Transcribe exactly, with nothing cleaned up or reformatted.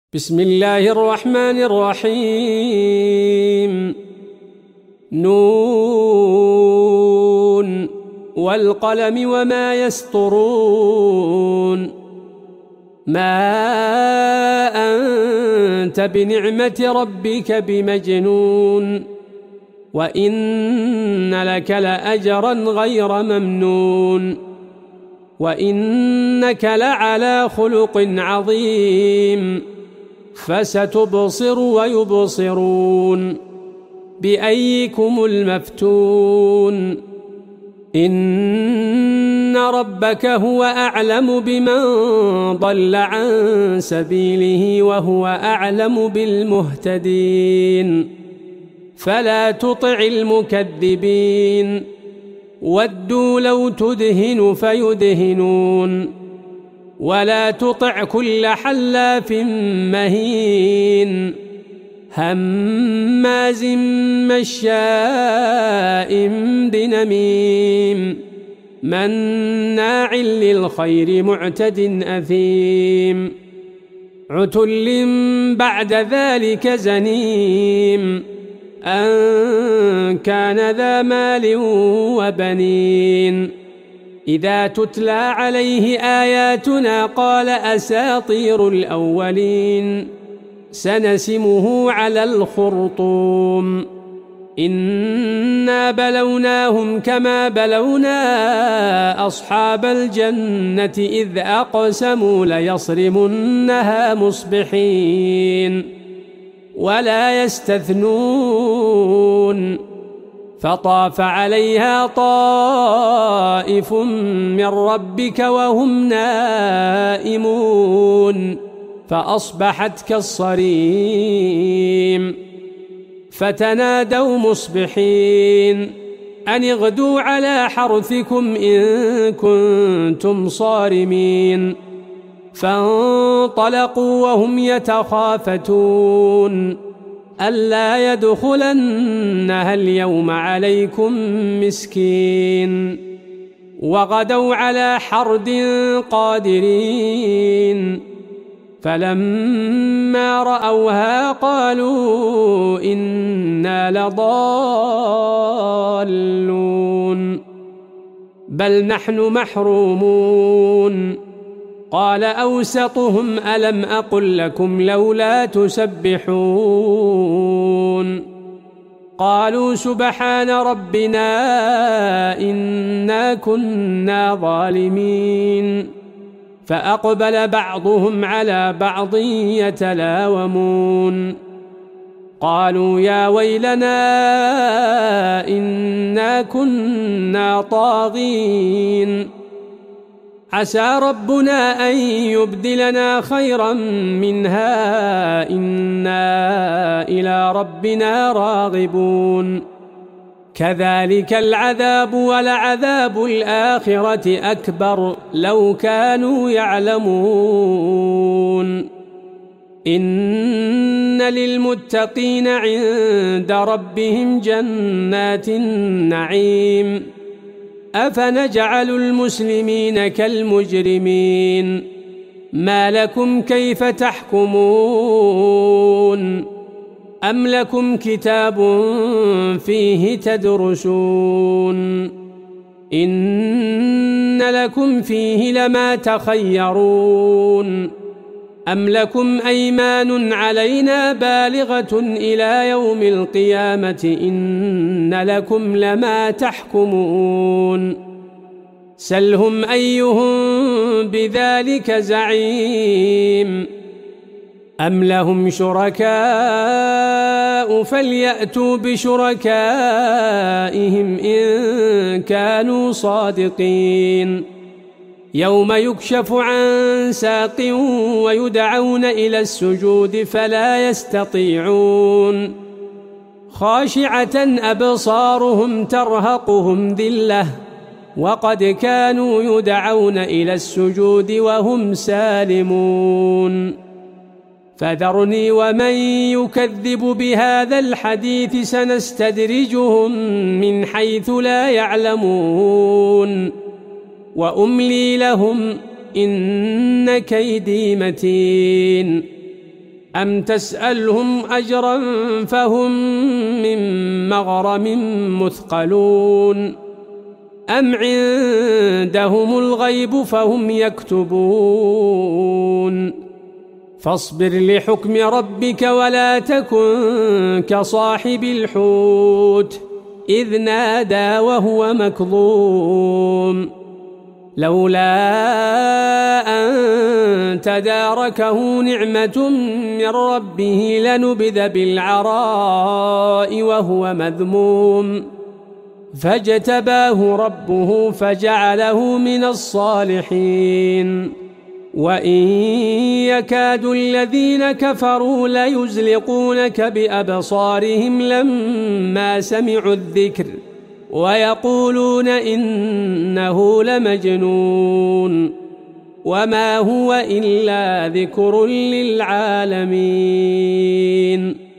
بسم الله الرحمن الرحيم. نون والقلم وما يسطرون. ما أنت بنعمة ربك بمجنون، وإن لك لأجرا غير ممنون، وإنك لعلى خلق عظيم. فستبصر ويبصرون بأيكم المفتون. إن ربك هو أعلم بمن ضل عن سبيله وهو أعلم بالمهتدين. فلا تطع المكذبين، ودوا لو تدهن فيدهنون. ولا تطع كل حلاف مهين هماز مشاء بنميم مناع للخير معتد أثيم عتل بعد ذلك زنيم أن كان ذا مال وبنين. إذا تتلى عليه آياتنا قال أساطير الأولين. سنسمه على الخرطوم. إنا بلوناهم كما بلونا أصحاب الجنة إذ أقسموا ليصرمنها مصبحين ولا يستثنون. فطاف عليها طائف من ربك وهم نائمون فأصبحت كالصريم. فتنادوا مصبحين أن اغدوا على حرثكم إن كنتم صارمين. فانطلقوا وهم يتخافتون ألا يدخلنها اليوم عليكم مسكين. وغدوا على حرد قادرين. فلما رأوها قالوا إنا لضالون بل نحن محرومون. قال أوسطهم ألم أقل لكم لولا تسبحون. قالوا سبحان ربنا إنا كنا ظالمين. فأقبل بعضهم على بعض يتلاومون. قالوا يا ويلنا إنا كنا طاغين. عسى ربنا أن يبدلنا خيرا منها إنا إلى ربنا راغبون. كذلك العذاب ولعذاب الآخرة أكبر لو كانوا يعلمون. إن للمتقين عند ربهم جنات النعيم. أفنجعل المسلمين كالمجرمين ما لكم كيف تحكمون. أم لكم كتاب فيه تدرسون إن لكم فيه لما تخيرون. أم لكم أيمان علينا بالغة إلى يوم القيامة إن لكم لما تحكمون. سلهم أيهم بذلك زعيم. أم لهم شركاء فليأتوا بشركائهم إن كانوا صادقين. يوم يكشف عن ساق ويدعون إلى السجود فلا يستطيعون. خاشعة أبصارهم ترهقهم ذلة وقد كانوا يدعون إلى السجود وهم سالمون. فذرني ومن يكذب بهذا الحديث سنستدرجهم من حيث لا يعلمون وأملي لهم إن كيدي متين أم تسألهم أجرا فهم من مغرم مثقلون أم عندهم الغيب فهم يكتبون فاصبر لحكم ربك ولا تكن كصاحب الحوت إذ نادى وهو مكظوم لولا أن تداركه نعمة من ربه لنبذ بالعراء وهو مذموم فاجتباه ربه فجعله من الصالحين وإن يكاد الذين كفروا ليزلقونك بأبصارهم لما سمعوا الذكر ويقولون إنه لمجنون وما هو إلا ذكر للعالمين.